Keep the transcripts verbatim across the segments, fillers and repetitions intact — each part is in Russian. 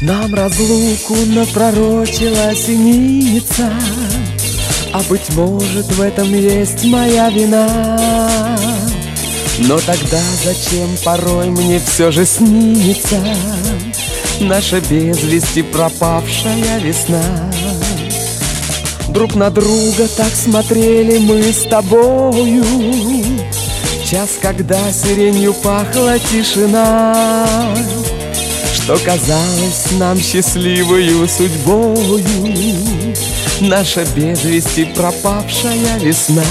Нам разлуку напророчила синица, а быть может в этом есть моя вина. Но тогда зачем порой мне все же снится наша без вести пропавшая весна? Друг на друга так смотрели мы с тобою, час, когда сиренью пахла тишина, что казалось нам счастливою судьбою наша без вести пропавшая весна.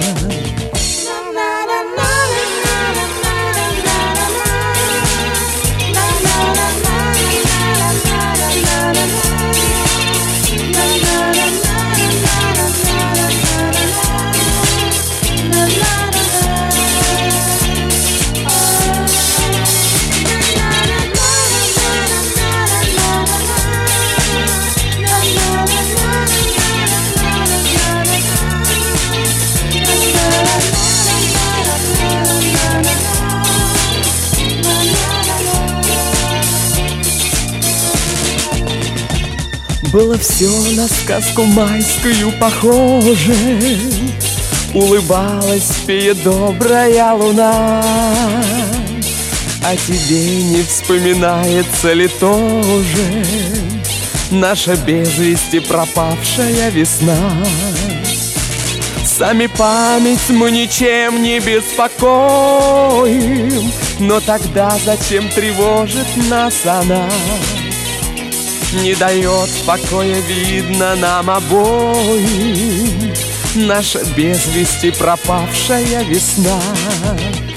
Было все на сказку майскую похоже, улыбалась фея добрая луна. А тебе не вспоминается ли тоже наша без вести пропавшая весна? Сами память мы ничем не беспокоим, но тогда зачем тревожит нас она? Не дает покоя, видно, нам обоим наша без вести пропавшая весна.